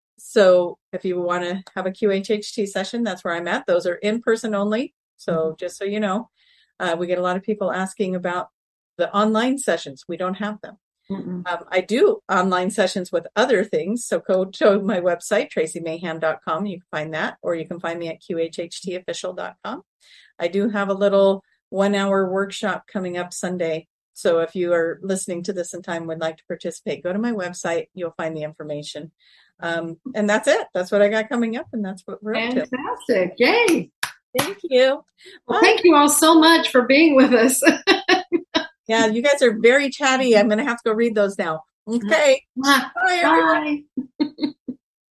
so if you want to have a Q H H T session, that's where I'm at. Those are in person only. So mm-hmm. just so you know, uh, we get a lot of people asking about the online sessions. We don't have them. Mm-hmm. Um, I do online sessions with other things. So go to my website, tracy mayhem dot com. You can find that, or you can find me at Q H H T official dot com. I do have a little one hour workshop coming up Sunday. So if you are listening to this in time, would like to participate, go to my website. You'll find the information. Um, and that's it. That's what I got coming up. And that's what we're up to. Fantastic. Yay. Thank you. Well, thank you all so much for being with us. Yeah, you guys are very chatty. I'm going to have to go read those now. Okay. Bye. Bye.